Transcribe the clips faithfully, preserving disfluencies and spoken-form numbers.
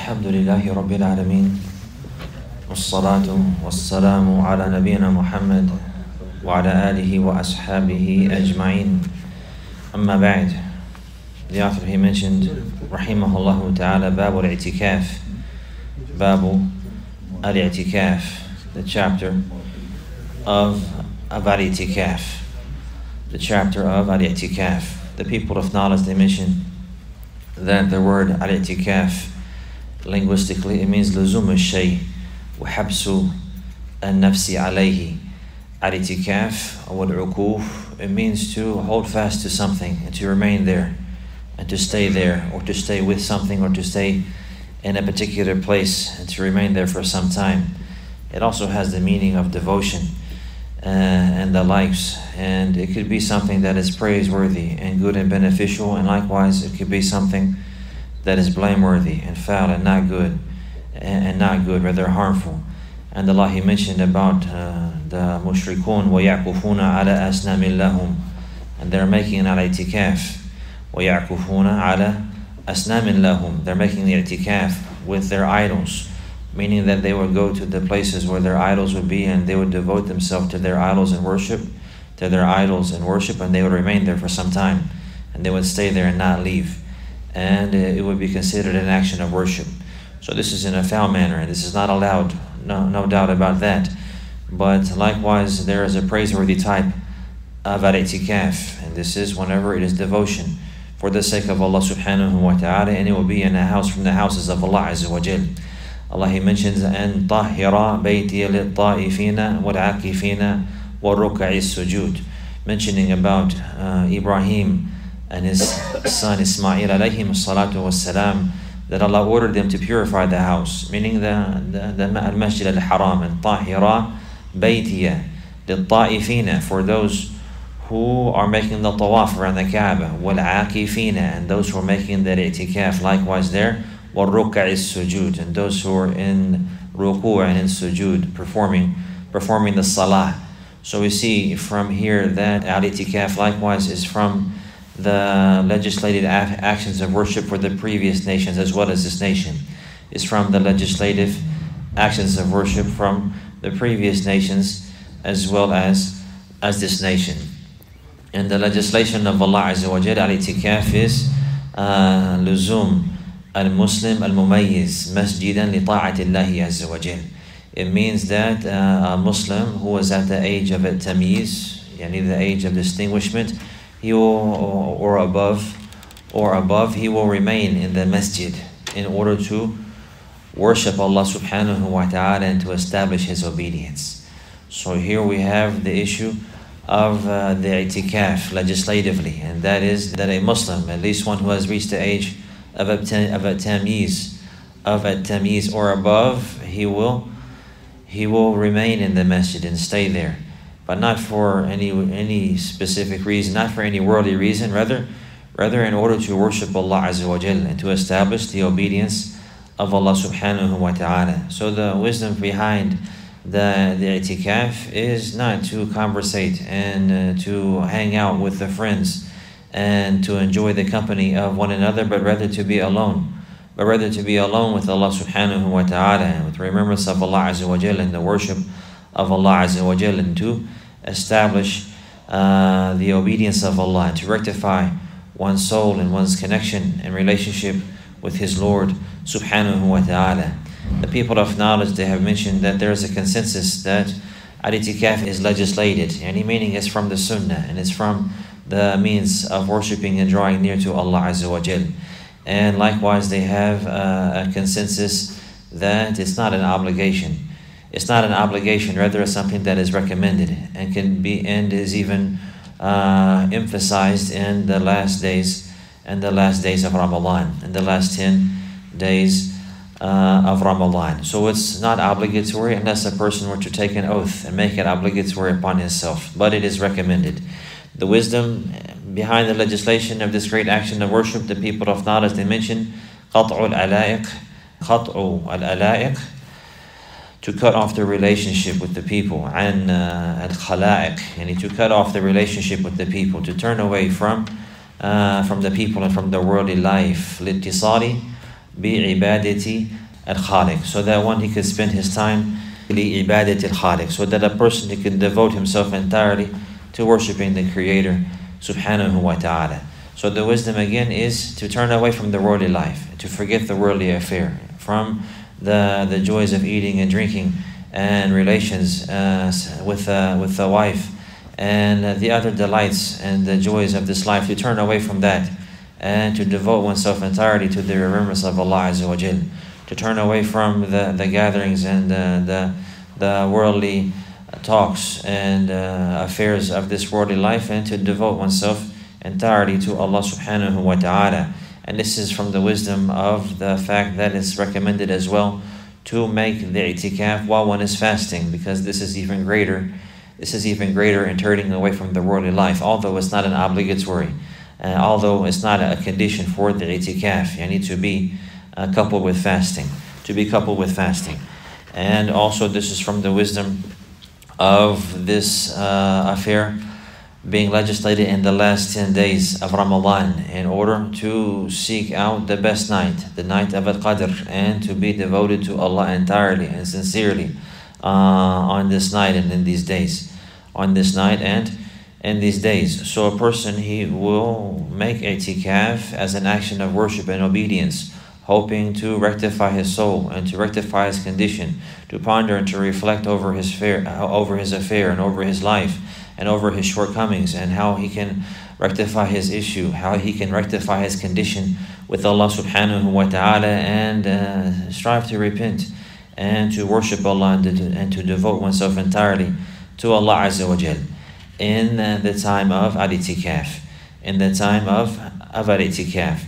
الحمد لله رب العالمين والصلاة والسلام على نبينا محمد وعلى آله وأصحابه أجمعين أما بعد. The author, he mentioned rahimahullah ta'ala Babu al-i'tikaf, Babu al-i'tikaf, the chapter of al-i'tikaf, the chapter of al-i'tikaf. The people of knowledge, they mention that the word al-i'tikaf linguistically, it means luzum al-shay wa habsu al-nafsi alayhi. Al-i'tikaf or al-ukuf, it means to hold fast to something and to remain there and to stay there, or to stay with something, or to stay in a particular place and to remain there for some time. It also has the meaning of devotion uh, and the likes, and it could be something that is praiseworthy and good and beneficial, and likewise it could be something that is blameworthy and foul and not good, and, and not good, rather harmful. And Allah, He mentioned about uh, the mushrikun وَيَعْكُفُونَ عَلَى أَسْنَامٍ لَهُمْ, and they're making an al-i'tikaf. وَيَعْكُفُونَ عَلَى أَسْنَامٍ لَهُمْ, they're making the i'tikaf with their idols, meaning that they would go to the places where their idols would be, and they would devote themselves to their idols and worship, to their idols and worship, and they would remain there for some time, and they would stay there and not leave, and it would be considered an action of worship. So this is in a foul manner, and this is not allowed, no, no doubt about that. But likewise, there is a praiseworthy type of al-i'tikaf, and this is whenever it is devotion for the sake of Allah subhanahu wa ta'ala, and it will be in a house from the houses of Allah azza wa jal. Allah, He mentions أن طهر بيتي للطائفين والعاكفين والركع السجود, mentioning about uh, Ibrahim and his son Ismail alayhim salatu wassalam, that Allah ordered them to purify the house, meaning the, the, the al-masjid al-haram, and طهر بيتي للطائفين, for those who are making the tawaf around the Kaaba, وَالْعَاكِفِينَ, and those who are making the i'tikaf likewise there, وَالرُّكَعِ السُّجُود, and those who are in ruku' and in sujood, performing performing the salah. So we see from here that al-i'tikaf likewise is from the legislated actions of worship for the previous nations as well as this nation. It's from the legislative actions of worship from the previous nations as well as as this nation. And the legislation of Allah Azza wa Jalla, al-i'tikaf is uh, luzum al-Muslim al-mumayyiz masjidan li ta'ati Allahi Azza wa Jalla. It means that uh, a Muslim who is at the age of at-tamyiz, yani the age of distinguishment, he will, or, or above, or above, he will remain in the masjid in order to worship Allah subhanahu wa ta'ala and to establish His obedience. So here we have the issue of uh, the i'tikaf legislatively, and that is that a Muslim, at least one who has reached the age of a tamyiz, of a tamyiz or above, he will he will remain in the masjid and stay there, but not for any any specific reason, not for any worldly reason, rather rather in order to worship Allah Azza wa Jalla and to establish the obedience of Allah subhanahu wa ta'ala. So the wisdom behind The, the i'tikaf is not to conversate and uh, to hang out with the friends and to enjoy the company of one another, but rather to be alone. But rather to be alone with Allah subhanahu wa ta'ala, and with remembrance of Allah azza wa jalla and the worship of Allah azza wa jalla, and to establish uh, the obedience of Allah, and to rectify one's soul and one's connection and relationship with His Lord subhanahu wa ta'ala. The people of knowledge, they have mentioned that there is a consensus that al-i'tikaf is legislated, and meaning it's from the sunnah, and it's from the means of worshipping and drawing near to Allah Azza wa Jal. And likewise they have uh, a consensus that it's not an obligation. It's not an obligation, rather it's something that is recommended and can be and is even uh, emphasized in the last days and the last days of Ramadan, and the last ten days Uh, of Ramadan. So it's not obligatory unless a person were to take an oath and make it obligatory upon himself, but it is recommended. The wisdom behind the legislation of this great action of worship, the people of knowledge, they mention قطع العلائق قطع العلائق, to cut off the relationship with the people, and al-khalaiq, and to cut off the relationship with the people, to turn away from uh, from the people and from the worldly life, للاتصال بِعِبَادَةِ الْخَالِقِ, so that one he could spend his time لِعِبَادَةِ الْخَالِقِ, so that a person he can devote himself entirely to worshiping the Creator subhanahu wa ta'ala. So the wisdom again is to turn away from the worldly life, to forget the worldly affair, from the, the joys of eating and drinking and relations uh, with, uh, with the wife and uh, the other delights and the joys of this life, to turn away from that and to devote oneself entirely to the remembrance of Allah Azza wa Jal, to turn away from the, the gatherings and uh, the, the worldly talks and uh, affairs of this worldly life, and to devote oneself entirely to Allah subhanahu wa ta'ala. And this is from the wisdom of the fact that it's recommended as well to make the i'tikaf while one is fasting, because this is even greater. This is even greater in turning away from the worldly life, although it's not an obligatory, uh, although it's not a condition for the i'tikaf. You need to be uh, coupled with fasting, to be coupled with fasting. And also this is from the wisdom of this uh, affair being legislated in the last ten days of Ramadan, in order to seek out the best night, the night of Al-Qadr, and to be devoted to Allah entirely and sincerely uh, on this night and in these days, on this night and in these days. So a person, he will make i'tikaf as an action of worship and obedience, hoping to rectify his soul and to rectify his condition, to ponder and to reflect over his affair, over his affair and over his life and over his shortcomings, and how he can rectify his issue, how he can rectify his condition with Allah subhanahu wa ta'ala, and uh, strive to repent and to worship Allah and to, and to devote oneself entirely to Allah Azza wa Jal in uh, the time of al-i'tikaf, in the time of, of al-i'tikaf.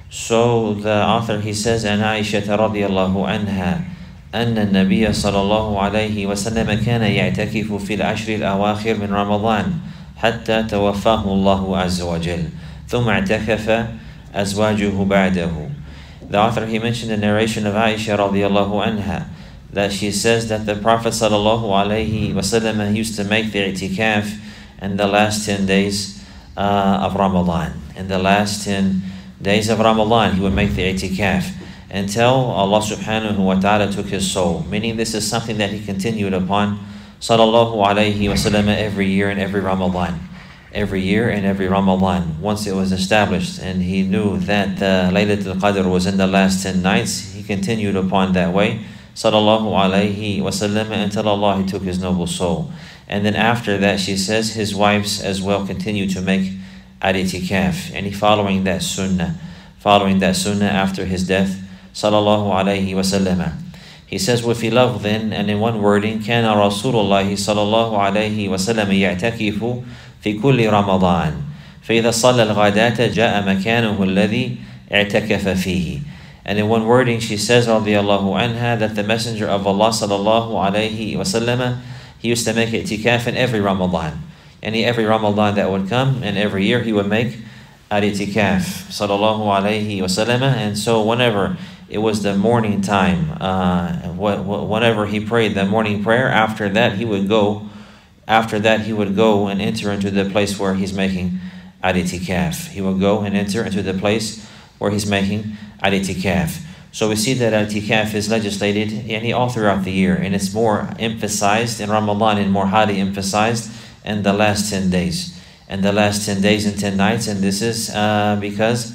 So the author, he says, "An Aisha radiyallahu anha أن النبي صلى الله عليه وسلم كان يعتكف في العشر الأواخر من رمضان حتى توفاه الله عز وجل ثم اعتكف أزواجه بعده." The author, he mentioned the narration of Aisha radiallahu anha, that she says that the Prophet sallallahu alaihi wasallam used to make the i'tikaf in the last ten days uh, of Ramadan. In the last ten days of Ramadan, he would make the i'tikaf until Allah subhanahu wa ta'ala took his soul. Meaning this is something that he continued upon sallallahu alaihi wasallam every year and every Ramadan. Every year and every Ramadan. Once it was established and he knew that the Laylatul Qadr was in the last ten nights, he continued upon that way sallallahu alaihi wasallam until Allah he took his noble soul. And then after that, she says, his wives as well continued to make al-i'tikaf, and he following that sunnah, following that sunnah after his death sallallahu alayhi wa sallam. He says, وفي لفظ, and in one wording, كان رسول الله صلى الله عليه وسلم يعتكف في كل رمضان فإذا صلى الغداة جاء مكانه الذي اعتكف فيه. And in one wording, she says رضي الله عنها, that the Messenger of Allah صلى الله عليه وسلم, he used to make i'tikaf in every Ramadan. And every Ramadan that would come, and every year he would make al-i'tikaf sallallahu alayhi wa sallam. And so whenever it was the morning time, uh, whenever he prayed the morning prayer, after that he would go, after that he would go and enter into the place where he's making al-i'tikaf. He would go and enter into the place where he's making al-i'tikaf. So we see that al-i'tikaf is legislated yani, all throughout the year, and it's more emphasized in Ramadan and more highly emphasized in the last ten days. And the last ten days and ten nights, and this is uh, because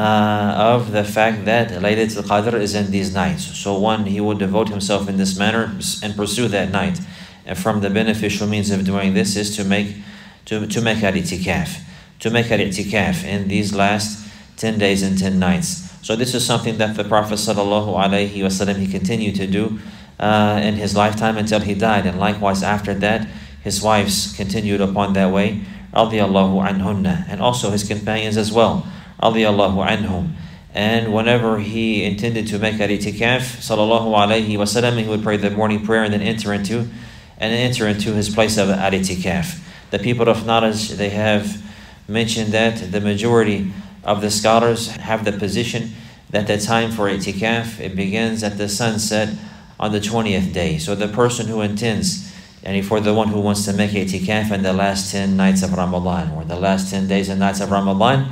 uh, of the fact that Laylatul Qadr is in these nights. So one, he will devote himself in this manner and pursue that night. And from the beneficial means of doing this is to make to, to make al-i'tikaf, to make al-i'tikaf in these last ten days and ten nights. So this is something that the Prophet sallallahu alaihi wasallam he continued to do uh, in his lifetime until he died, and likewise after that, his wives continued upon that way. Radiyallahu anhunna, and also his companions as well, radiyallahu anhum. And whenever he intended to make al-i'tikaf, sallallahu alayhi wa sallam, he would pray the morning prayer and then enter into and enter into his place of al-i'tikaf. The people of knowledge, they have mentioned that the majority of the scholars have the position that the time for i'tikaf, it begins at the sunset on the twentieth day. So the person who intends, and for the one who wants to make i'tikaf in the last ten nights of Ramadan, or the last ten days and nights of Ramadan,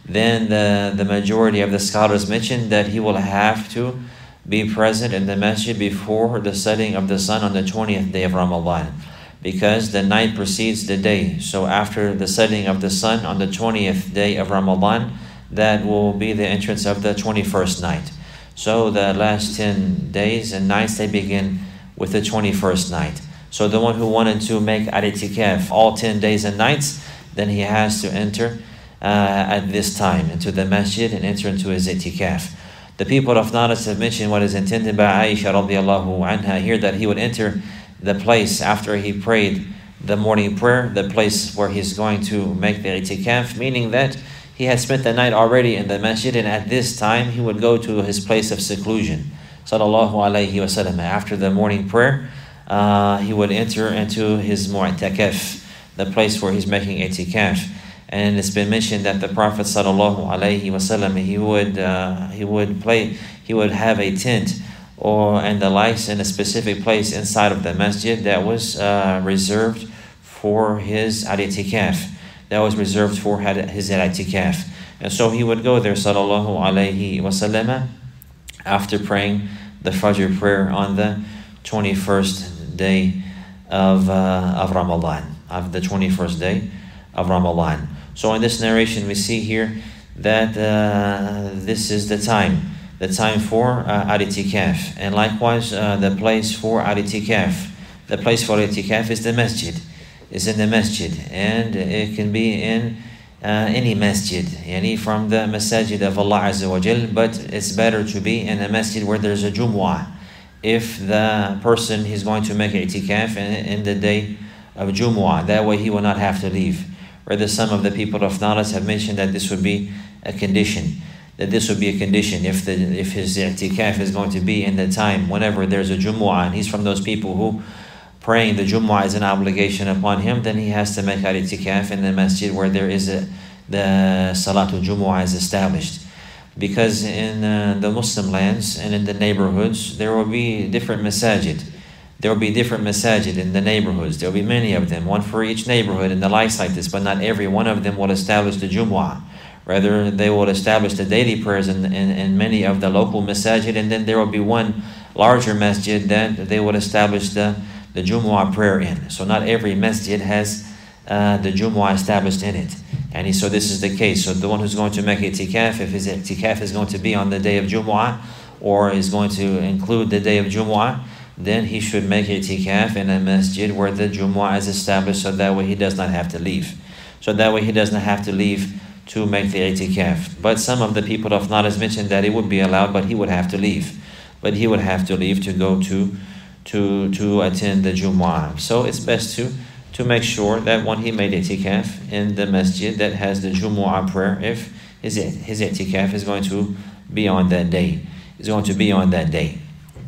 then the, the majority of the scholars mentioned that he will have to be present in the masjid before the setting of the sun on the twentieth day of Ramadan, because the night precedes the day. So after the setting of the sun on the twentieth day of Ramadan, that will be the entrance of the twenty-first night. So the last ten days and nights, they begin with the twenty-first night. So the one who wanted to make al-i'tikaf all ten days and nights, then he has to enter uh, at this time into the masjid and enter into his i'tikaf. The people of knowledge have mentioned what is intended by Aisha radiallahu anha here, that he would enter the place after he prayed the morning prayer, the place where he's going to make the i'tikaf, meaning that he had spent the night already in the masjid, and at this time he would go to his place of seclusion. Sallallahu alayhi wasallam. After the morning prayer, uh, he would enter into his mu'takaf, the place where he's making i'tikaf. And it's been mentioned that the Prophet sallallahu alayhi wasallam, he would uh, he would play, he would have a tent or and the likes in a specific place inside of the masjid that was uh, reserved for his i'tikaf. That was reserved for his i'tikaf. And so he would go there, sallallahu alayhi wasallam, after praying the Fajr prayer on the twenty-first day of uh, of Ramadan, of the twenty-first day of Ramadan. So in this narration we see here that uh, this is the time, the time for uh, i'tikaf, and likewise uh, the place for i'tikaf. The place for i'tikaf is the masjid, is in the masjid, and it can be in uh, any masjid, any from the masajid of Allah Azza wa Jal, but it's better to be in a masjid where there's a Jumu'ah, if the person is going to make i'tikaf in, in the day of Jumu'ah. That way he will not have to leave. Rather, some of the people of knowledge have mentioned that this would be a condition, that this would be a condition if the if his i'tikaf is going to be in the time whenever there's a Jumu'ah, and he's from those people who praying the Jumu'ah is an obligation upon him, then he has to make i'tikaf in the masjid where there is a the Salatul Jumu'ah is established. Because in uh, the Muslim lands and in the neighborhoods, there will be different masajid. There will be different masajid in the neighborhoods. There will be many of them, one for each neighborhood, and the likes like this, but not every one of them will establish the Jumu'ah. Rather, they will establish the daily prayers in, in, in many of the local masajid, and then there will be one larger masjid that they will establish the, the Jumu'ah prayer in. So not every masjid has uh, the Jumu'ah established in it. And he, so this is the case. So the one who's going to make i'tikaf, if his i'tikaf is going to be on the day of Jumu'ah, or is going to include the day of Jumu'ah, then he should make i'tikaf in a masjid where the Jumu'ah is established, so that way he does not have to leave. So that way he does not have to leave to make the i'tikaf. But some of the people of knowledge mentioned that it would be allowed, but he would have to leave. But he would have to leave to go to to to attend the Jumu'ah. So it's best to to make sure that when he made i'tikaf in the masjid that has the Jumu'ah prayer, if his his i'tikaf is going to be on that day, is going to be on that day.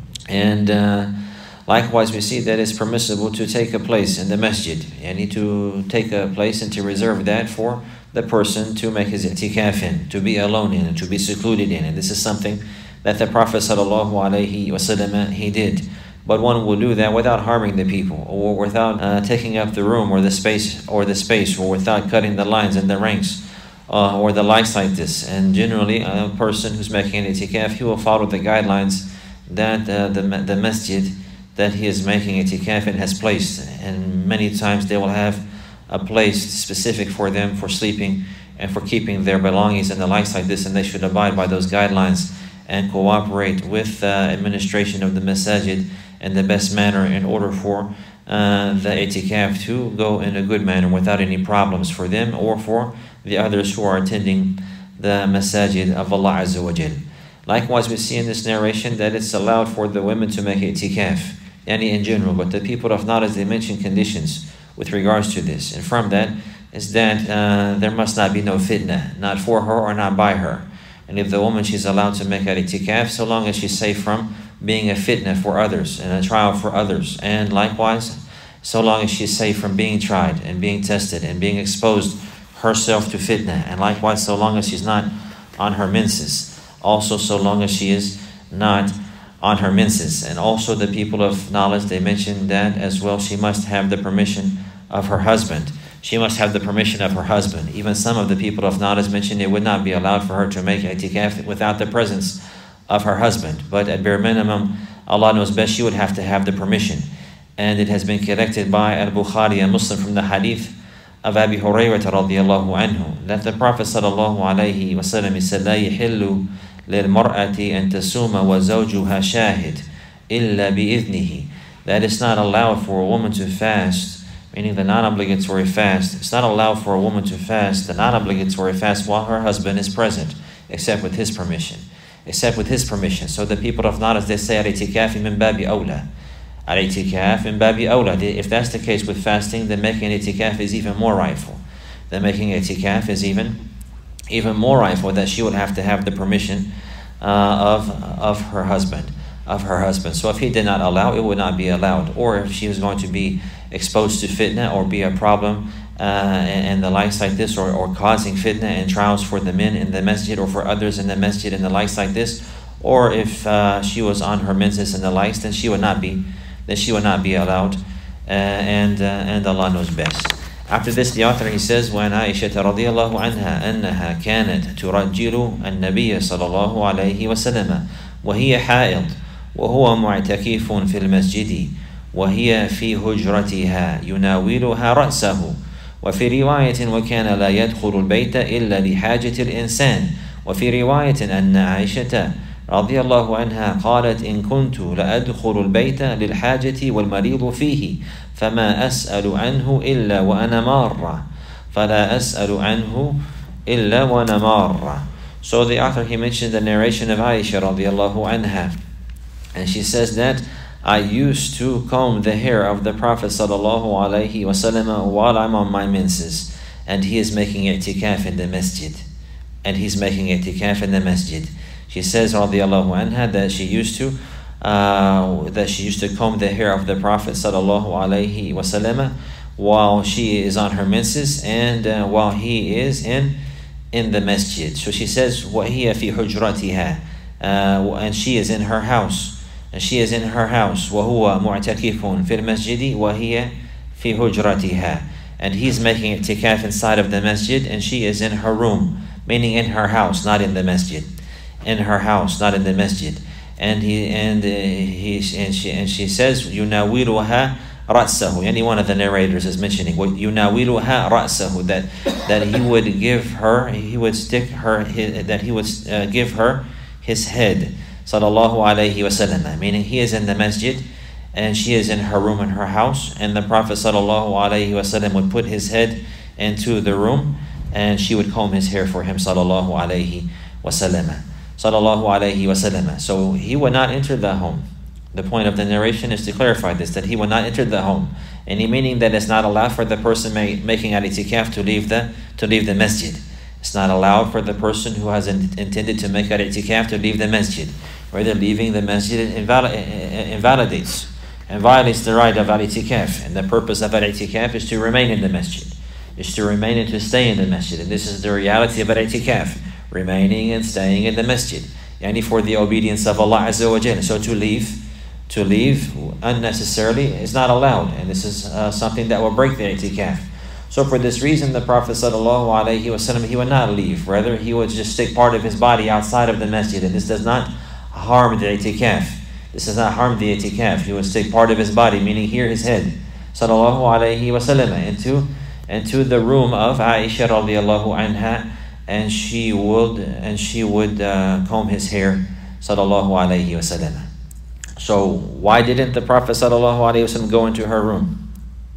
And uh, likewise, we see that it's permissible to take a place in the masjid, and to take a place and to reserve that for the person to make his i'tikaf in, to be alone in, and to be secluded in. And this is something that the Prophet sallallahu alaihi wasallam he did. But one will do that without harming the people, or without uh, taking up the room or the space, or the space, or without cutting the lines and the ranks, uh, or the likes like this. And generally, a person who's making an i'tikaf, he will follow the guidelines that uh, the the masjid that he is making i'tikaf in has placed. And many times they will have a place specific for them for sleeping and for keeping their belongings and the likes like this, and they should abide by those guidelines and cooperate with the uh, administration of the masajid in the best manner, in order for uh, the i'tikaf to go in a good manner without any problems for them or for the others who are attending the masajid of Allah Azza wa Jal. Likewise, we see in this narration that it's allowed for the women to make i'tikaf, yani in general, but the people of knowledge, they mention conditions with regards to this. And from that is that uh, there must not be no fitna, not for her or not by her. And if the woman, she's allowed to make i'tikaf, so long as she's safe from being a fitna for others and a trial for others. And likewise, so long as she's safe from being tried and being tested and being exposed herself to fitna. And likewise, so long as she's not on her menses. Also, so long as she is not on her menses. And also the people of knowledge, they mentioned that as well, she must have the permission of her husband she must have the permission of her husband. Even some of the people of Nadas mentioned it would not be allowed for her to make i'tikaf without the presence of her husband. But at bare minimum, Allah knows best, she would have to have the permission. And it has been collected by Al-Bukhari and Muslim from the hadith of Abi Hurayrah radiyallahu anhu that the Prophet sallallahu alayhi wa sallam said, لا يحل للمرأة أن تصوم وزوجها شاهد إلا بإذنه. That it's not allowed for a woman to fast, meaning the non-obligatory fast. It's not allowed for a woman to fast the non-obligatory fast while her husband is present, except with his permission. Except with his permission. So the people of Nadas, they say, al-i'tikaf min babi awla. Al-i'tikaf min babi awla. If that's the case with fasting, then making i'tikaf is even more rightful. Then making i'tikaf is even, even more rightful, that she would have to have the permission uh, of, of her husband. Of her husband. So if he did not allow, it would not be allowed. Or if she was going to be exposed to fitna or be a problem uh, and, and the likes like this, or, or causing fitna and trials for the men in the masjid or for others in the masjid and the likes like this, or if uh, she was on her menses and the likes, then she would not be, then she would not be allowed, uh, and uh, and Allah knows best. After this, the author, he says, وَعَنْ عَائِشَةَ رَضِيَ اللَّهُ عَنْهَا أَنَّهَا كَانَتْ تُرَجِّلُ النَّبِيَّ صَلَى اللَّهُ عَلَيْهِ وَسَلَّمَ وَهِيَ حَائِضٌ وهو معتكف في المسجد وهي في هجرتها يناولها رأسه. وفي رواية وكان لا يدخل البيت إلا لحاجة الإنسان. وفي رواية أن عائشة رضي الله عنها قالت إن كنت لأدخل البيت للحاجة والمريض فيه فما أسأل عنه إلا وأنا مارة فلا أسأل عنه إلا وأنا مارة. So the author, he mentioned the narration of Aisha radiallahu anha. And she says that I used to comb the hair of the Prophet sallallahu alaihi wasallam while I'm on my menses, and he is making i'tikaf in the masjid. And he's making i'tikaf in the masjid. She says radiallahu anha that she used to uh, that she used to comb the hair of the Prophet sallallahu alaihi wasallam while she is on her menses and uh, while he is in in the masjid. So she says وَهِيَ فِي حُجْرَتِهَا, uh, and she is in her house. And she is in her house. وَهُوَ مُعْتَكِفٌ فِي الْمَسْجِدِ وَهِيَ فِي حُجْرَتِهَا. And he's making i'tikaf inside of the masjid, and she is in her room, meaning in her house, not in the masjid. In her house, not in the masjid. And he and uh, he and she and she says يُنَاوِلُهَا رَأْسَهُ. Any one of the narrators is mentioning يُنَاوِلُهَا رَأْسَهُ, that that he would give her, he would stick her, his, that he would uh, give her his head. Sallallahu alayhi wasallam, meaning he is in the masjid and she is in her room in her house, and the Prophet sallallahu alayhi wasallam would put his head into the room and she would comb his hair for him sallallahu alayhi wasallam. Sallallahu alayhi wasallam. So he would not enter the home. The point of the narration is to clarify this, that he would not enter the home. Any meaning that it's not allowed for the person may, making al-i'tikaf to leave the to leave the masjid. It's not allowed for the person who has in, intended to make al-i'tikaf to leave the masjid. Rather, leaving the masjid invalid, invalidates and violates the right of al-i'tikaf. And the purpose of al-i'tikaf is to remain in the masjid, is to remain and to stay in the masjid. And this is the reality of al-i'tikaf, remaining and staying in the masjid, yani for the obedience of Allah Azza wa Jalla. So to leave, to leave unnecessarily is not allowed, and this is uh, something that will break the i'tikaf. So for this reason, the Prophet sallallahu alaihi wasallam, he would not leave. Rather, he would just stick part of his body outside of the masjid, and this does not harm the i'tikaf. This does not harm the i'tikaf. He would stick part of his body, meaning here his head, sallallahu alaihi wasallam, into into the room of Aisha radiallahu anha, and she would and she would uh, comb his hair, sallallahu alaihi wasallam. So why didn't the Prophet sallallahu alaihi wasallam go into her room?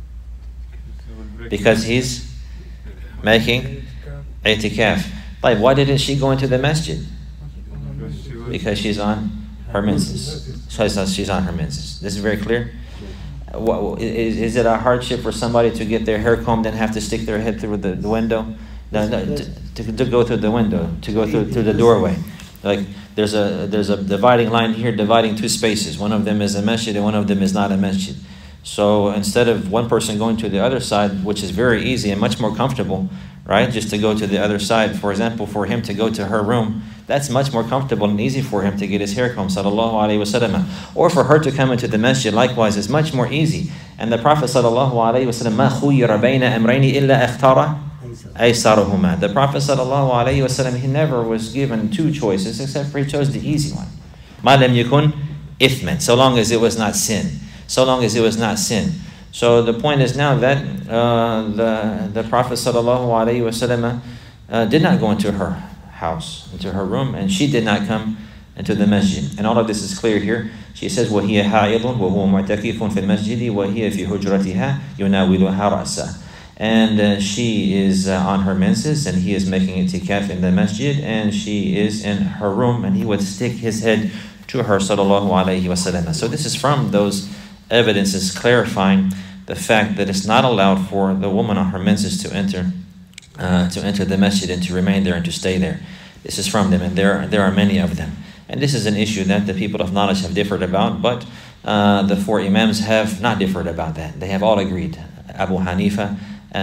Because he's making i'tikaf. Like, why didn't she go into the masjid? Because she's on her menses. So she's on her menses. This is very clear. What, is, is it a hardship for somebody to get their hair combed and have to stick their head through the, the window? No, no, to, to, to go through the window, to go through through the doorway. Like there's a there's a dividing line here, dividing two spaces. One of them is a masjid and one of them is not a masjid. So instead of one person going to the other side, which is very easy and much more comfortable, right? Just to go to the other side. For example, for him to go to her room, that's much more comfortable and easy for him to get his hair combed, sallallahu alaihi wasallam. Or for her to come into the masjid, likewise, is much more easy And the Prophet sallallahu alaihi wasallam, ما خير بين أمرين إلا اختار أيسرهما. The Prophet sallallahu alaihi wasallam, he never was given two choices except for he chose the easy one. ما لم يكن إثما, so long as it was not sin. So long as it was not sin. So the point is now that uh, the the Prophet sallallahu alaihi wasallam uh, did not go into her house, into her room, and she did not come into the masjid. And all of this is clear here. She says, وَهِيَ حَائِضٌ وَهُوَ مُعْتَكِفٌ فِي الْمَسْجِدِ وَهِيَ فِي حُجْرَتِهَا يُنَاوِلُهَا رَأْسَهُ. And uh, she is uh, on her menses, and he is making itikaf in the masjid, and she is in her room, and he would stick his head to her, sallallahu alaihi wasallam. So this is from those evidences clarifying the fact that it's not allowed for the woman on her menses to enter uh, to enter the masjid and to remain there and to stay there. This is from them, and there there are many of them. And this is an issue that the people of knowledge have differed about, but uh, the four imams have not differed about that. They have all agreed. Abu Hanifa uh,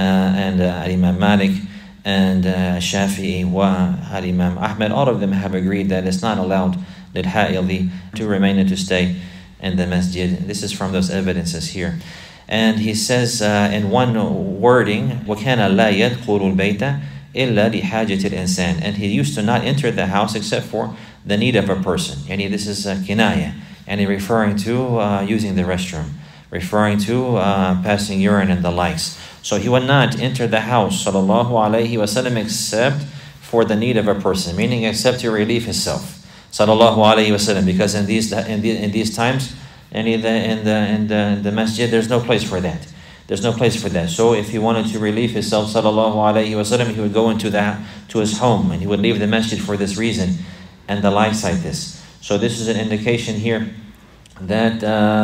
and uh, Imam Malik and uh, Shafi'i wa Imam Ahmed, all of them have agreed that it's not allowed للحائض to remain and to stay in the masjid. This is from those evidences here. And he says uh, in one wording, وَكَانَ لَا يَدْخُلُ الْبَيْتَ إِلَّا لِحَاجَةِ الْإِنسَانِ. And he used to not enter the house except for the need of a person. Yani this is a kinaya. And he referring to uh, using the restroom, referring to uh, passing urine and the likes. So he would not enter the house, sallallahu alaihi wasallam, except for the need of a person, meaning except to relieve himself, sallallahu alaihi wasallam. Because in these in, the, in these times, in the in the in the, in the masjid, there's no place for that. There's no place for that. So if he wanted to relieve himself, sallallahu alaihi wasallam, he would go into the to his home, and he would leave the masjid for this reason, and the likes like this. So this is an indication here that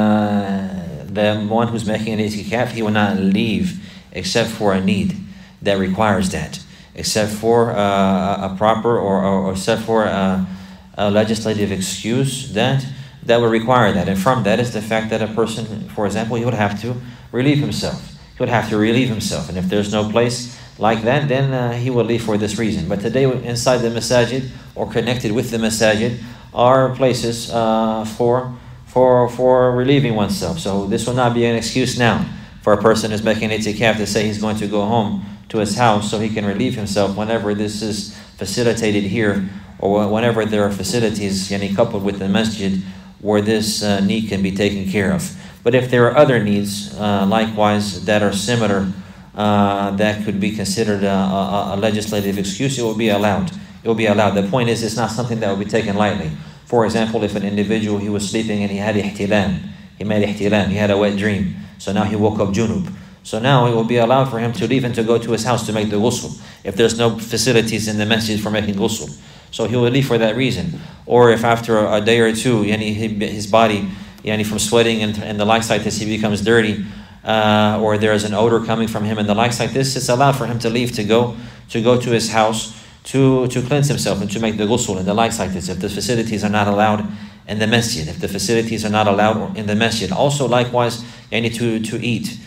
uh, the one who's making an itikaf, he will not leave except for a need that requires that, except for uh, a proper or, or, or except for a, a legislative excuse that that would require that. And from that is the fact that a person, for example, he would have to relieve himself. He would have to relieve himself. And if there's no place like that, then uh, he will leave for this reason. But today inside the masajid or connected with the masajid are places uh, for for for relieving oneself. So this will not be an excuse now for a person who's making itikaf to say he's going to go home to his house so he can relieve himself whenever this is facilitated here, or whenever there are facilities yani, coupled with the masjid where this uh, need can be taken care of. But if there are other needs, uh, likewise, that are similar, uh, that could be considered a, a, a legislative excuse, it will be allowed. It will be allowed. The point is, it's not something that will be taken lightly. For example, if an individual, he was sleeping and he had ihtilam, he made ihtilam, he had a wet dream, so now he woke up junub. So now it will be allowed for him to leave and to go to his house to make the ghusl, if there's no facilities in the masjid for making ghusl. So he will leave for that reason. Or if after a day or two, yani his body, yani from sweating and, and the likes like this, he becomes dirty, uh, or there is an odor coming from him and the likes like this, it's allowed for him to leave to go to go to his house to, to cleanse himself and to make the ghusl and the likes like this, if the facilities are not allowed in the masjid, if the facilities are not allowed in the masjid. Also likewise, yani to, to eat.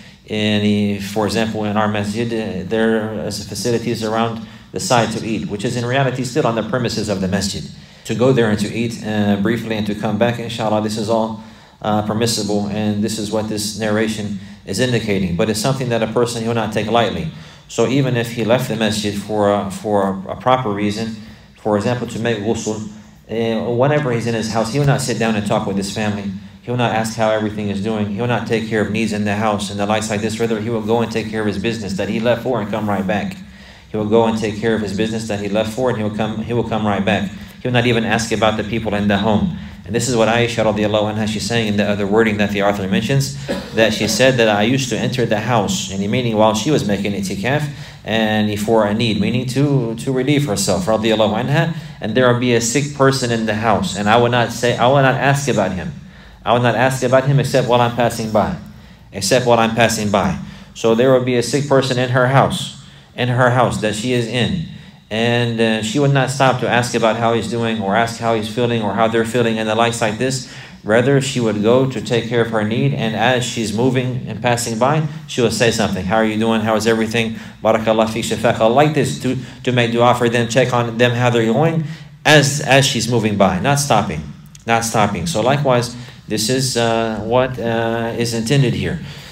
And for example, in our masjid, uh, there are facilities around the side to eat, which is in reality still on the premises of the masjid. To go there and to eat uh, briefly and to come back, inshallah, this is all uh, permissible, and this is what this narration is indicating. But it's something that a person will not take lightly. So even if he left the masjid for a, for a proper reason, for example, to make ghusl, uh, whenever he's in his house, he will not sit down and talk with his family. He will not ask how everything is doing. He will not take care of needs in the house and the likes like this. Rather, he will go and take care of his business that he left for and come right back. He will go and take care of his business that he left for, and he will come he will come right back. He will not even ask about the people in the home. And this is what Aisha radiallahu anha, she's saying in the other wording that the author mentions, that she said that I used to enter the house, and meaning while she was making itikaf, and for a need, meaning to, to relieve herself, radiallahu anha, and there will be a sick person in the house, and I will not say, I will not ask about him. I will not ask about him except while I'm passing by. Except while I'm passing by. So there will be a sick person in her house, in her house that she is in, and uh, she would not stop to ask about how he's doing or ask how he's feeling or how they're feeling and the likes like this. Rather, she would go to take care of her need, and as she's moving and passing by, she will say something. How are you doing? How is everything? Barakallah fi shafaq. Like this, to, to make dua for them, check on them, how they're going, as, as she's moving by, not stopping, not stopping. So likewise, this is uh, what uh, is intended here.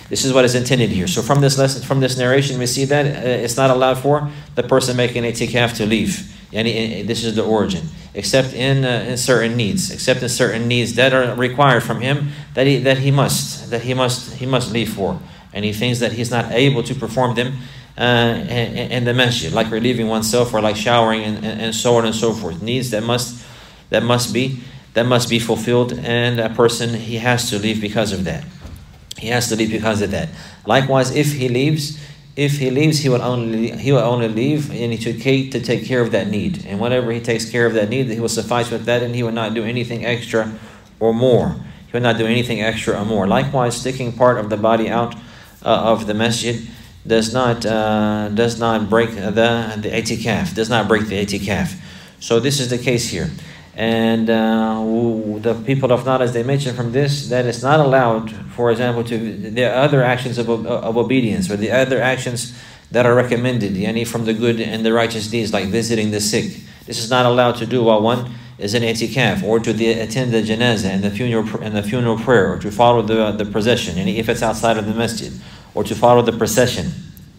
This is what is intended here. So from this lesson, from this narration, we see that uh, it's not allowed for the person making itikaf to leave. Yani, this is the origin. Except in uh, in certain needs, except in certain needs that are required from him, that he that he must that he must he must leave for. Any things that he's not able to perform them uh, in, in the masjid, like relieving oneself or like showering and, and, and so on and so forth. Needs that must that must be that must be fulfilled, and a person, he has to leave because of that. He has to leave because of that. Likewise, if he leaves, if he leaves, he will only he will only leave and he to to take care of that need. And whenever he takes care of that need, he will suffice with that, and he will not do anything extra or more. He will not do anything extra or more. Likewise, sticking part of the body out uh, of the masjid does not uh, does not break the the itikaf. Does not break the itikaf. So this is the case here. And uh, the people of Nad, as they mentioned from this, that it's not allowed, for example, to the other actions of, of obedience, or the other actions that are recommended, yani from the good and the righteous deeds, like visiting the sick. This is not allowed to do while one is in itikaf, or to the, attend the janazah and the funeral and the funeral prayer, or to follow the the procession, and if it's outside of the masjid, or to follow the procession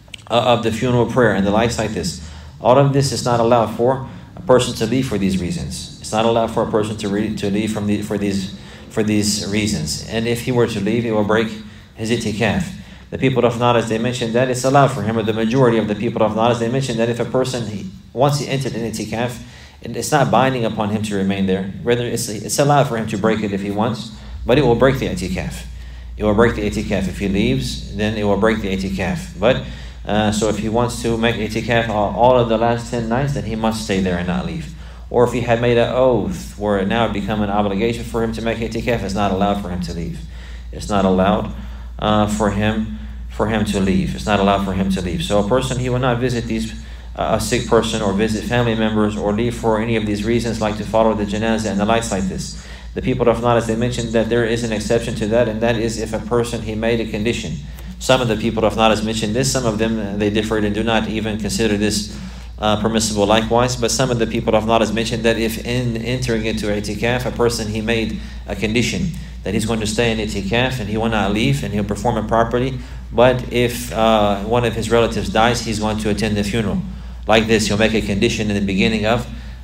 of the funeral prayer and the likes like this. All of this is not allowed for a person to leave for these reasons. It's not allowed for a person to re- to leave from the for these for these reasons. And if he were to leave, it will break his itikaf. The people of Nad, as they mentioned, that it's allowed for him, or the majority of the people of Nad, as they mentioned, that if a person, he, once he entered in itikaf, it's not binding upon him to remain there. Rather, it's it's allowed for him to break it if he wants, but it will break the itikaf. It will break the itikaf. If he leaves, then it will break the itikaf. But uh, so if he wants to make itikaf all, all of the last ten nights, then he must stay there and not leave. Or if he had made an oath where it now become an obligation for him to make itikaf, it's not allowed for him to leave. It's not allowed uh, for him for him to leave. It's not allowed for him to leave. So a person, he will not visit these uh, a sick person, or visit family members, or leave for any of these reasons, like to follow the janazah and the likes like this. The people of Nad, as they mentioned, that there is an exception to that, and that is if a person, he made a condition. Some of the people of Nad has mentioned this. Some of them, uh, they differed and do not even consider this Uh, permissible likewise. But some of the people of Nad has mentioned that if in entering into itikaf, a person, he made a condition that he's going to stay in itikaf and he will not leave and he'll perform it properly, but if uh, one of his relatives dies, he's going to attend the funeral. Like this, he'll make a condition in the beginning of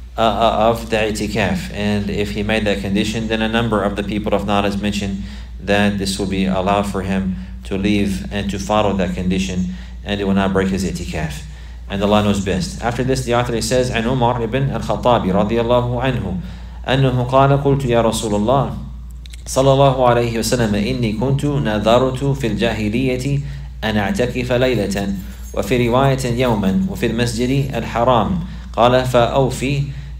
uh, of the itikaf, and if he made that condition, then a number of the people of Nad has mentioned that this will be allowed for him to leave and to follow that condition, and it will not break his itikaf. And Allah knows best. After this, the author says, عن عمر ibn al-Khattabi رضي الله عنه أنه قال قلت يا رسول الله صلى الله عليه وسلم إني كنت نذرت في الجاهلية أن أعتكف ليلة وفي رواية يوما وفي المسجد الحرام قال فأوفي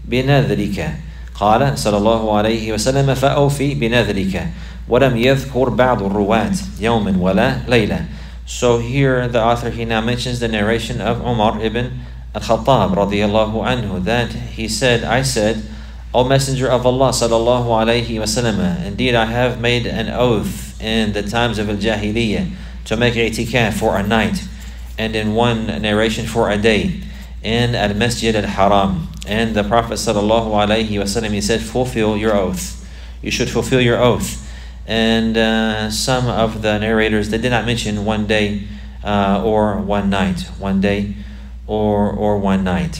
بنذرك قال صلى الله عليه وسلم فأوفي بنذرك ولم يذكر بعض الرواة يوما ولا ليلة. So here the author, he now mentions the narration of Umar ibn al-Khattab radiyallahu anhu, that he said, I said, O Messenger of Allah sallallahu alayhi wa sallam, indeed I have made an oath in the times of al-Jahiliyyah to make itikaf for a night, and in one narration for a day, in al-Masjid al-Haram. And the Prophet sallallahu alayhi wa sallam, he said, fulfill your oath. You should fulfill your oath. And uh, some of the narrators, they did not mention one day uh, or one night, one day or or one night.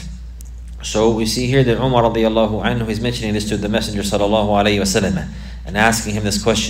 So we see here that Umar radiallahu anhu is mentioning this to the Messenger sallallahu alayhi wasallam and asking him this question.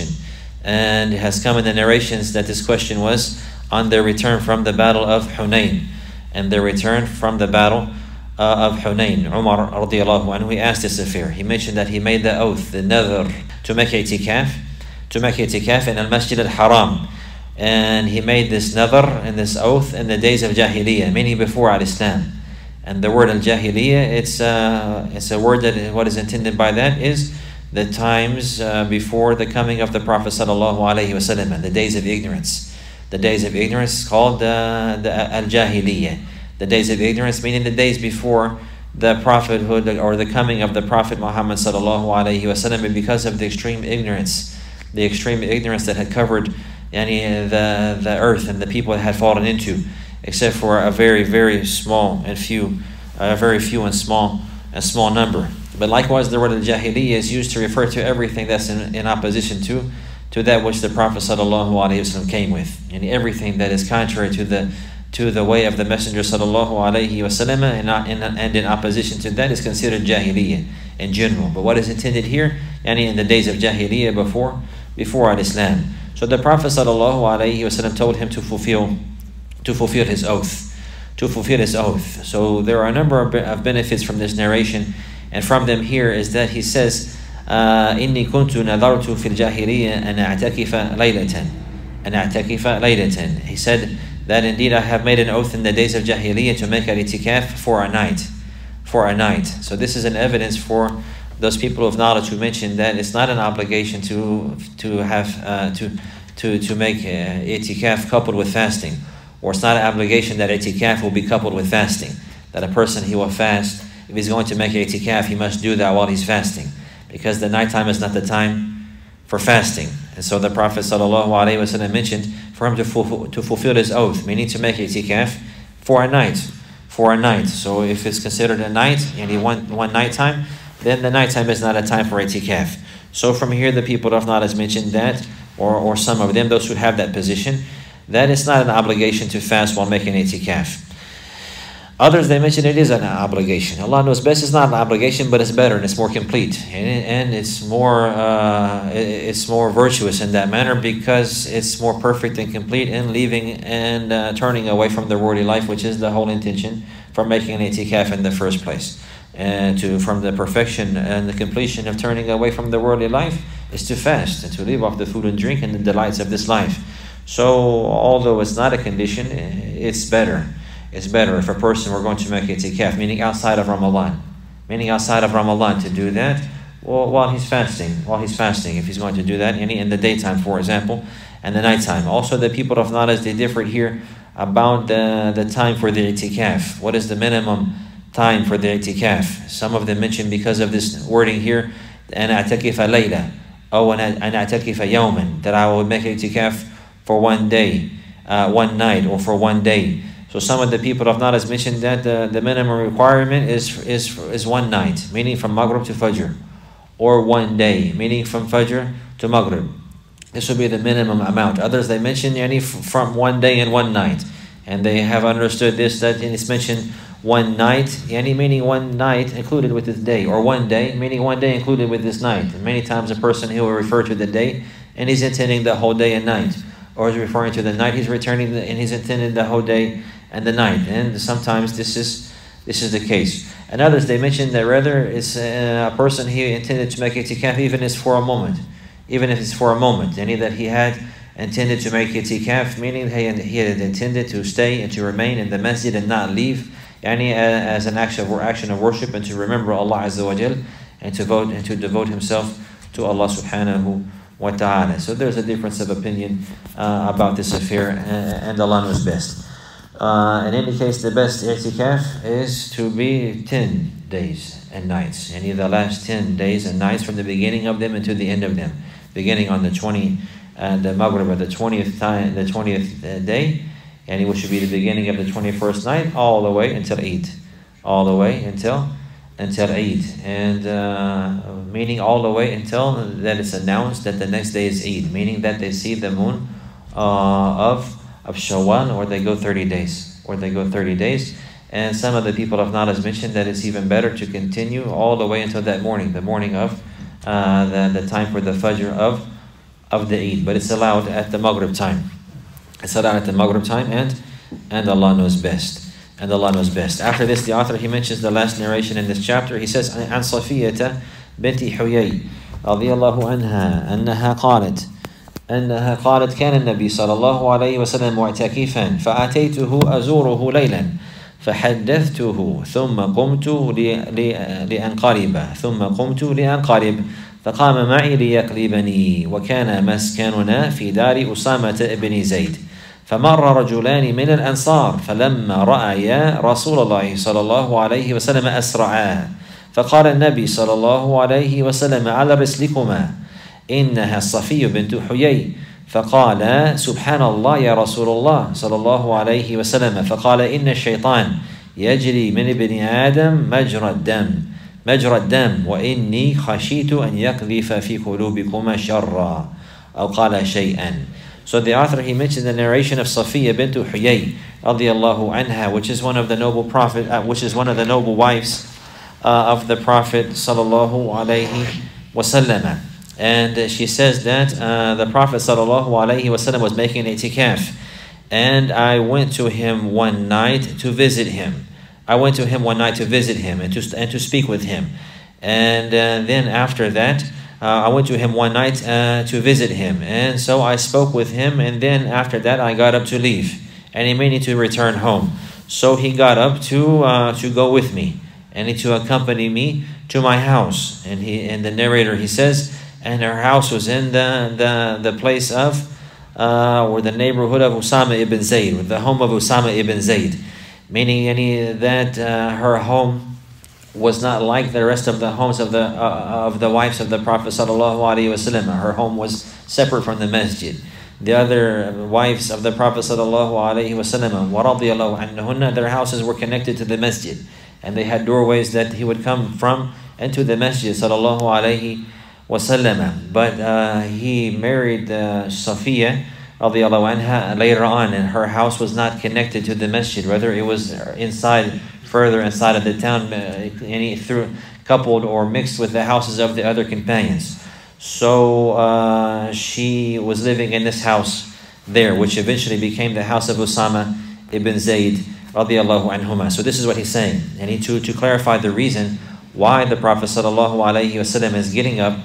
And it has come in the narrations that this question was on their return from the battle of Hunayn. And their return from the battle uh, of Hunayn, Umar radiallahu anhu, he asked this affair. He mentioned that he made the oath, the nadhr, to make itikaf, to make itikaf in al-Masjid al-Haram. And he made this nadhr and this oath in the days of Jahiliyyah, meaning before al-Islam. And the word al-Jahiliyyah, it's, uh, it's a word that what is intended by that is the times uh, before the coming of the Prophet sallallahu alaihi wasallam, and the days of ignorance. The days of ignorance is called uh, the al-Jahiliyyah. The days of ignorance, meaning the days before the prophethood or the coming of the Prophet Muhammad sallallahu alaihi wasallam, because of the extreme ignorance. The extreme ignorance that had covered yani, the, the earth and the people that had fallen into, except for a very, very small and few, a uh, very few and small and small number. But likewise, the word al-Jahiliyyah is used to refer to everything that's in, in opposition to, to that which the Prophet sallallahu alaihi wasallam came with, and everything that is contrary to the to the way of the Messenger sallallahu alaihi wasallam and, and in opposition to that is considered jahiliyyah in general. But what is intended here, yani in the days of jahiliyyah before before al-Islam. So the Prophet sallallahu alaihi wasallam told him to fulfill to fulfill his oath, to fulfill his oath. So there are a number of benefits from this narration, and from them here is that he says, إني كنت نذرت في الجاهلية أن أعتكف ليلة أن أعتكف ليلة. He said that indeed I have made an oath in the days of Jahiliyyah to make an itikaf for a night, for a night. So this is an evidence for those people of knowledge who mentioned that it's not an obligation to to have uh, to to to make uh, itikaf coupled with fasting, or it's not an obligation that itikaf will be coupled with fasting. That a person, he will fast, if he's going to make itikaf, he must do that while he's fasting, because the nighttime is not the time for fasting. And so the Prophet sallallahu alaihi wasallam mentioned for him to fulfill, to fulfill his oath, meaning to make itikaf for a night, for a night. So if it's considered a night, and he one one nighttime, then the nighttime is not a time for itikaf. So from here, the people of knowledge mentioned that, or or some of them, those who have that position, that it's not an obligation to fast while making itikaf. Others, they mention it is an obligation. Allah knows best. It's not an obligation, but it's better and it's more complete, and, and it's more uh, it's more virtuous in that manner, because it's more perfect and complete in leaving and uh, turning away from the worldly life, which is the whole intention for making an itikaf in the first place. And to from the perfection and the completion of turning away from the worldly life is to fast and to leave off the food and drink and the delights of this life. So although it's not a condition, it's better. It's better if a person were going to make itikaf, meaning outside of Ramadan, meaning outside of Ramadan, to do that well, while he's fasting, while he's fasting, if he's going to do that in, in the daytime, for example, and the nighttime. Also, the people of knowledge, they differ here about the, the time for the itikaf. What is the minimum time for the itikaf? Some of them mention, because of this wording here, an a'takifa layla, or an a'takifa yawman, that I will make itikaf for one day, uh, one night, or for one day. So some of the people of knowledge mentioned that the, the minimum requirement is, is, is one night, meaning from Maghrib to Fajr, or one day, meaning from Fajr to Maghrib. This will be the minimum amount. Others, they mentioned yani, from one day and one night. And they have understood this, that it's mentioned one night, yani, meaning one night included with this day, or one day, meaning one day included with this night. And many times a person, he will refer to the day, and he's intending the whole day and night. Or he's referring to the night, he's returning, the, and he's intending the whole day and the night. And sometimes this is this is the case. And others, they mentioned that rather it's a person he intended to make itikaf even if it's for a moment, even if it's for a moment, any that he had intended to make itikaf, meaning he had, he had intended to stay and to remain in the masjid and not leave, yani as an action of action of worship, and to remember Allah Azza wa Jal, and to vote and to devote himself to Allah Subhanahu wa Taala. So there's a difference of opinion uh, about this affair, and, and Allah knows best. Uh, in any case, the best i'tikaf is to be ten days and nights, and the last ten days and nights from the beginning of them until the end of them, beginning on the twentieth, uh, the Maghrib of the twentieth time, the twentieth day, and it should be the beginning of the twenty-first night, all the way until Eid, all the way until until Eid, and uh, meaning all the way until that it's announced that the next day is Eid, meaning that they see the moon uh, of of Shawwal, or they go thirty days, or they go thirty days. And some of the people of knowledge mentioned that it's even better to continue all the way until that morning, the morning of uh, the, the time for the Fajr of of the Eid. But it's allowed at the Maghrib time. It's allowed at the Maghrib time, and and Allah knows best. And Allah knows best. After this, the author, he mentions the last narration in this chapter. He says, عن صفية بنت حيي رضي الله عنها أنها قالت أنها قالت كان النبي صلى الله عليه وسلم معتكفا فأتيته أزوره ليلا فحدثته ثم قمت لأنقلب ثم قمت لأنقلب فقام معي ليقلبني وكان مسكننا في دار أسامة بن زيد فمر رجلان من الأنصار فلما رأيا رسول الله صلى الله عليه وسلم أسرعا فقال النبي صلى الله عليه وسلم على رسلكما إنها الصفي بنت حيي فقال سبحان الله يا رسول الله صلى الله عليه وسلم فقال إن الشيطان يجري من ابن آدم مجرى الدم مجرى الدم وإني خشيت أن يقذف في قلوبكما شرا أو قال شيئا. So the author, he mentioned the narration of Safiya bint Huyay radiyallahu anha, which is one of the noble prophet, uh, which is one of the noble wives uh, of the Prophet sallallahu alaihi wasallam. And uh, she says that uh, the Prophet sallallahu alaihi wasallam was making an itikaf, and I went to him one night to visit him. I went to him one night to visit him and to and to speak with him, and uh, then after that. Uh, I went to him one night uh, to visit him, and so I spoke with him, and then after that I got up to leave, and he made me to return home. So he got up to uh, to go with me, and he to accompany me to my house. And he and the narrator, he says, and her house was in the the, the place of uh, or the neighborhood of Usama ibn Zayd, the home of Usama ibn Zayd, meaning any that uh, her home was not like the rest of the homes of the uh, of the wives of the Prophet sallallahu alaihi wasallam. Her home was separate from the masjid. The other wives of the Prophet sallallahu alaihi wasallam, wa radiyallahu anhunna, their houses were connected to the masjid, and they had doorways that he would come from into the masjid sallallahu alaihi wasallam. But uh, he married uh, Safiya radiyallahu anha later on, and her house was not connected to the masjid. Rather, it was inside. Further inside of the town, any through coupled or mixed with the houses of the other companions. So uh, she was living in this house there, which eventually became the house of Usama ibn Zayd radiyallahu anhuma. So this is what he's saying, and he to to clarify the reason why the Prophet sallallahu alaihi wasallam is getting up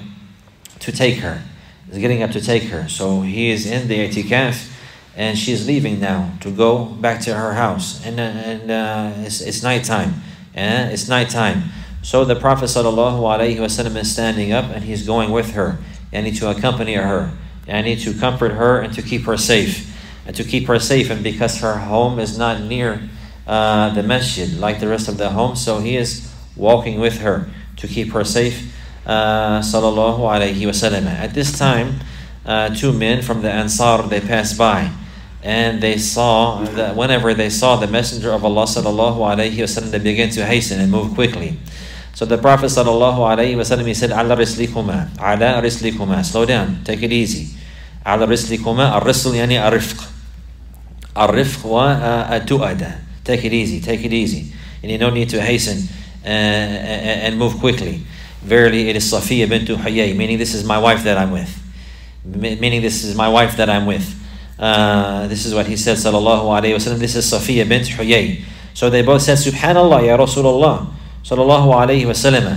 to take her, is getting up to take her. So he is in the i'tikaf. And she's leaving now to go back to her house, and uh, and uh, it's it's nighttime, and it's nighttime. So the Prophet sallallahu alaihi wasallam is standing up, and he's going with her. And need to accompany her, and need to comfort her and to keep her safe, and to keep her safe. And because her home is not near uh, the masjid like the rest of the homes, so he is walking with her to keep her safe. Uh, sallallahu alaihi wasallam. At this time, uh, two men from the Ansar, they passed by. And they saw that whenever they saw the Messenger of Allah sallallahu alaihi wasallam, they began to hasten and move quickly. So the Prophet sallallahu alaihi wasallam, he said, "Ala rislikuma, ala rislikuma, slow down, take it easy. Ala rislikuma, ar-risl yani ar-rifq, ar-rifq wa at-tu'ada. Take it easy, take it easy. And you don't need to hasten uh, and move quickly. Verily, it is Safiya bint Huyay, meaning this is my wife that I'm with. Meaning this is my wife that I'm with." Uh, this is what he said, sallallahu alayhi wasallam. This is Safiya bint Huyay. So they both said, "Subhanallah, ya Rasulullah, sallallahu alayhi wasallam."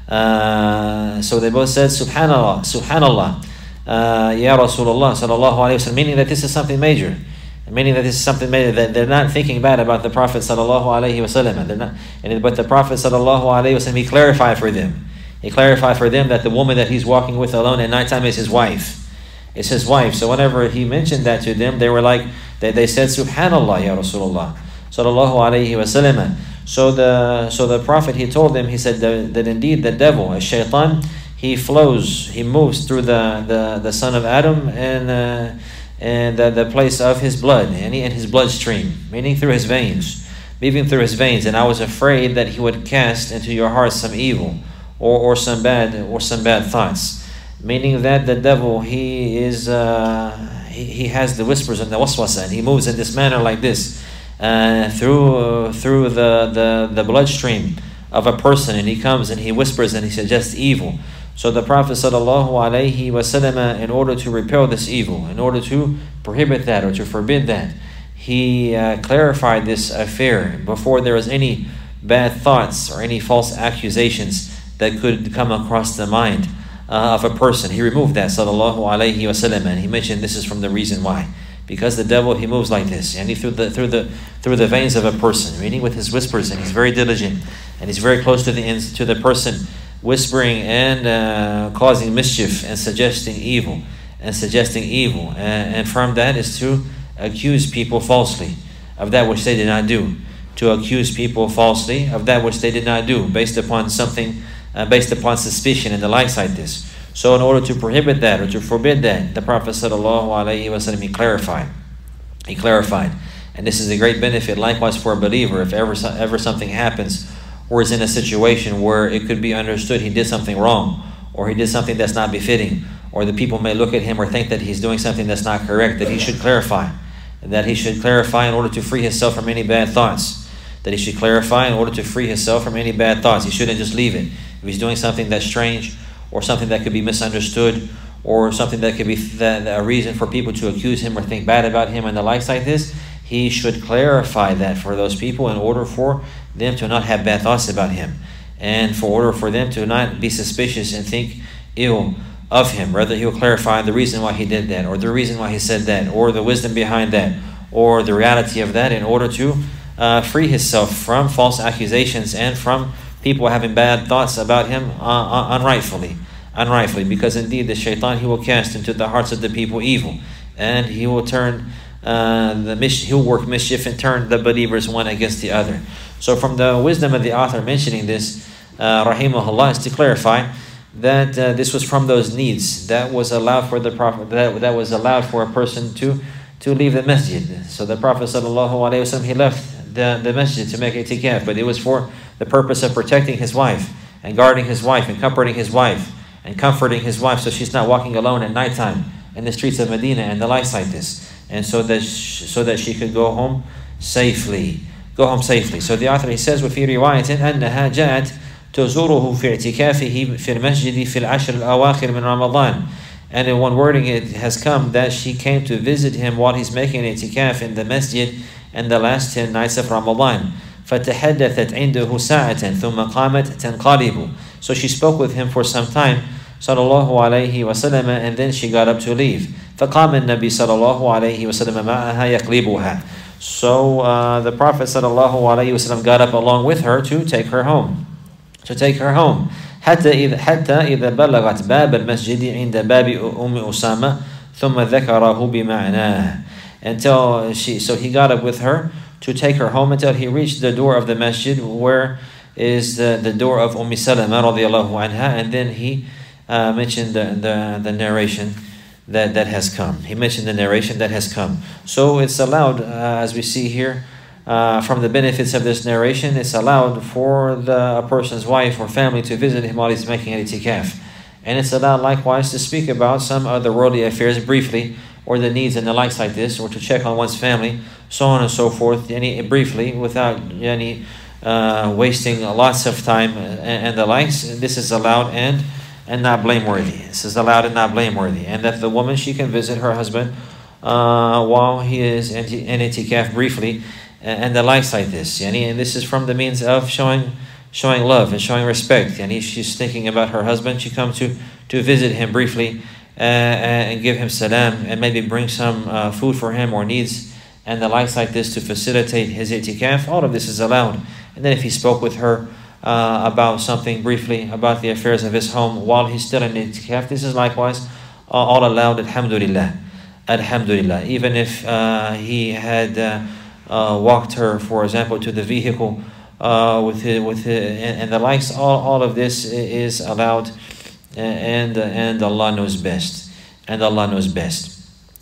Uh, so they both said, "Subhanallah, Subhanallah, uh, ya Rasulullah, sallallahu alayhi wasallam," meaning that this is something major, meaning that this is something major. That they're not thinking bad about the Prophet sallallahu alayhi wasallam. They're not, and but the Prophet sallallahu alayhi wasallam, he clarified for them. He clarified for them that the woman that he's walking with alone at nighttime is his wife. It's his wife. So whenever he mentioned that to them, they were like, they, they said, "Subhanallah, ya Rasulullah, sallallahu alayhi wasallam." So the so the Prophet, he told them, he said that, that indeed the devil, a shaitan, he flows, he moves through the, the, the son of Adam and uh, and the, the place of his blood, and he, in his bloodstream, meaning through his veins, moving through his veins. And I was afraid that he would cast into your hearts some evil or, or some bad or some bad thoughts. Meaning that the devil, he is uh, he, he has the whispers and the waswasa, and he moves in this manner like this uh, through uh, through the, the, the bloodstream of a person, and he comes and he whispers and he suggests evil. So the Prophet sallallahu alaihi wasallam, in order to repel this evil, in order to prohibit that or to forbid that, he uh, clarified this affair before there was any bad thoughts or any false accusations that could come across the mind Uh, of a person. He removed that, sallallahu alaihi wasallam, and he mentioned this is from the reason why, because the devil, he moves like this, and he through the through the through the veins of a person, meaning with his whispers, and he's very diligent, and he's very close to the to the person, whispering and uh, causing mischief and suggesting evil and suggesting evil, and, and from that is to accuse people falsely of that which they did not do, to accuse people falsely of that which they did not do, based upon something. Uh, based upon suspicion and the likes like this. So in order to prohibit that or to forbid that, the Prophet sallallahu alaihi wasallam, he clarified. He clarified. And this is a great benefit likewise for a believer. If ever, ever something happens or is in a situation where it could be understood he did something wrong, or he did something that's not befitting, or the people may look at him or think that he's doing something that's not correct, that he should clarify. That he should clarify in order to free himself from any bad thoughts. That he should clarify in order to free himself from any bad thoughts. He shouldn't just leave it. If he's doing something that's strange, or something that could be misunderstood, or something that could be th- a reason for people to accuse him or think bad about him and the likes like this, he should clarify that for those people in order for them to not have bad thoughts about him, and for order for them to not be suspicious and think ill of him. Rather, he'll clarify the reason why he did that, or the reason why he said that, or the wisdom behind that, or the reality of that, in order to uh, free himself from false accusations and from people having bad thoughts about him uh, unrightfully. Unrightfully, because indeed the shaitan, he will cast into the hearts of the people evil, and he will turn uh, the mis- he'll work mischief and turn the believers one against the other. So from the wisdom of the author mentioning this, uh, rahimahullah, is to clarify that uh, this was from those needs that was allowed for the prophet, that, that was allowed for a person to to leave the masjid. So the Prophet sallallahu alaihi wasallam, he left the, the masjid to make itikaf, but it was for the purpose of protecting his wife and guarding his wife and comforting his wife and comforting his wife, so she's not walking alone at nighttime in the streets of Medina and the likes like this, and so that she, so that she could go home safely, go home safely. So the author, he says, وفي رواية أنها جاءت تزوره في اعتكافه في المسجد في العشر الأواخر من رمضان. And in one wording, it has come that she came to visit him while he's making an itikaf in the masjid in the last ten nights of Ramadan. فَتَحَدَّثَتْ عِنْدَهُ سَاعَةً ثُمَّ قَامَتْ تَنْقَلِبُ. So she spoke with him for some time, sallallahu alayhi wa sallam, and then she got up to leave. فَقَامَ النَّبِي sallallahu alayhi wa sallam مَعَهَا يَقْلِبُهَا. So uh, the Prophet sallallahu alayhi wa sallam got up along with her to take her home. To take her home. حتى إذا حتى إذا بلغت باب المسجد عند باب أم أسامة ثم ذكره بمعناه. Until she, so he got up with her to take her home until he reached the door of the masjid, where is the, the door of Umm Salama radiallahu anha, and then he uh, mentioned the, the, the narration that, that has come. He mentioned the narration that has come. So it's allowed, uh, as we see here, Uh, from the benefits of this narration, it's allowed for the, a person's wife or family to visit him while he's making an itikaf. And it's allowed likewise to speak about some of the worldly affairs briefly, or the needs and the likes like this, or to check on one's family, so on and so forth, any briefly, without any uh, wasting lots of time and, and the likes. This is allowed and, and not blameworthy. This is allowed and not blameworthy. And that the woman, she can visit her husband uh, while he is in itikaf briefly, and the likes like this, yani, and this is from the means of showing showing love and showing respect. Yani, she's thinking about her husband, she comes to, to visit him briefly uh, and give him salam, and maybe bring some uh, food for him or needs and the likes like this to facilitate his itikaf. All of this is allowed. And then if he spoke with her uh, about something briefly, about the affairs of his home while he's still in itikaf, this is likewise uh, all allowed, alhamdulillah. Alhamdulillah. Even if uh, he had uh, Uh, walked her, for example, to the vehicle uh, with his, with his, and, and the likes. All, all of this is allowed, and and Allah knows best, and Allah knows best.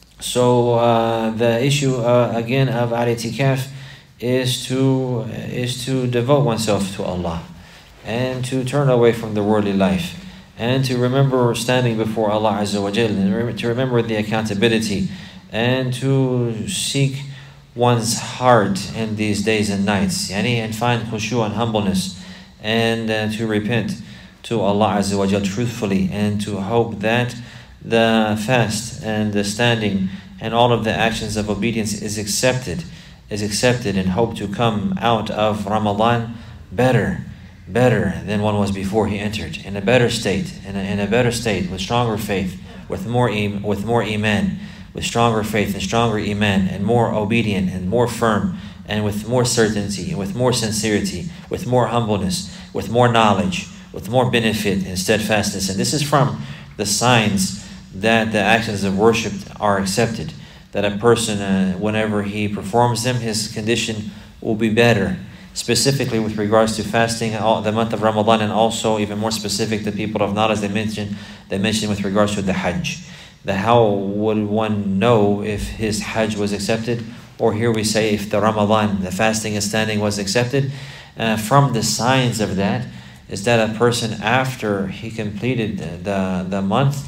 So uh, the issue uh, again of al-itikaf is to is to devote oneself to Allah, and to turn away from the worldly life, and to remember standing before Allah Azza wa Jal, and to remember the accountability, and to seek one's heart in these days and nights, yani, and find khushu and humbleness, and uh, to repent to Allah Azza wa Jal truthfully, and to hope that the fast and the standing and all of the actions of obedience is accepted, is accepted, and hope to come out of Ramadan better, better than one was before he entered, in a better state, in a, in a better state, with stronger faith, with more im- with more iman, with stronger faith and stronger iman, and more obedient and more firm, and with more certainty, with more sincerity, with more humbleness, with more knowledge, with more benefit and steadfastness. And this is from the signs that the actions of worship are accepted, that a person, uh, whenever he performs them, his condition will be better. Specifically with regards to fasting, all, the month of Ramadan, and also even more specific, the people of knowledge, they mentioned, they mentioned with regards to the Hajj. That how would one know if his Hajj was accepted, or here we say if the Ramadan, the fasting and standing, was accepted? Uh, from the signs of that is that a person, after he completed the, the month,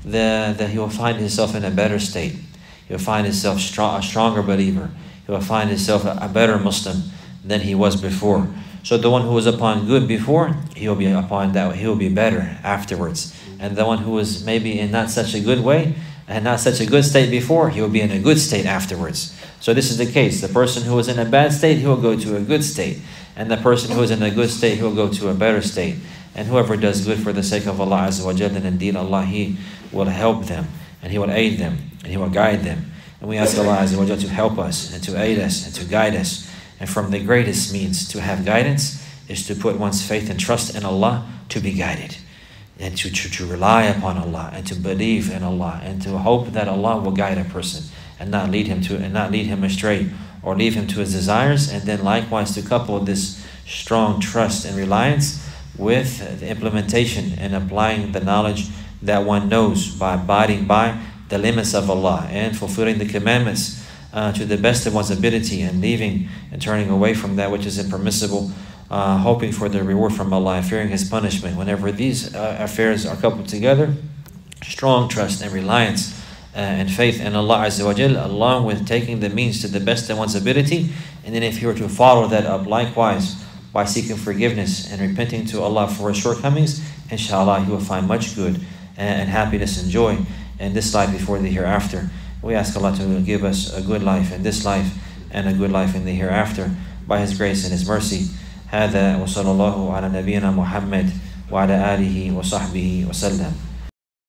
the, the, he will find himself in a better state. He will find himself strong, a stronger believer. He will find himself a, a better Muslim than he was before. So the one who was upon good before, he will be upon that, he will be better afterwards. And the one who was maybe in not such a good way, and not such a good state before, he will be in a good state afterwards. So this is the case. The person who was in a bad state, he will go to a good state. And the person who is in a good state, he will go to a better state. And whoever does good for the sake of Allah Azza wa Jalla, and indeed Allah, He will help them, and He will aid them, and He will guide them. And we ask Allah Azza wa Jalla to help us, and to aid us, and to guide us. And from the greatest means to have guidance is to put one's faith and trust in Allah to be guided. And to, to, to rely upon Allah, and to believe in Allah, and to hope that Allah will guide a person and not lead him to and not lead him astray or leave him to his desires. And then likewise to couple this strong trust and reliance with the implementation and applying the knowledge that one knows by abiding by the limits of Allah and fulfilling the commandments uh, to the best of one's ability, and leaving and turning away from that which is impermissible, uh, hoping for the reward from Allah and fearing His punishment. Whenever these uh, affairs are coupled together, strong trust and reliance uh, and faith in Allah Azza wa Jal, along with taking the means to the best of one's ability, and then if he were to follow that up likewise by seeking forgiveness and repenting to Allah for his shortcomings, inshallah he will find much good and, and happiness and joy in this life before the hereafter. We ask Allah to give us a good life in this life and a good life in the hereafter by His grace and His mercy. هذا وصلى الله على نبينا محمد وعلى آله وصحبه وسلم.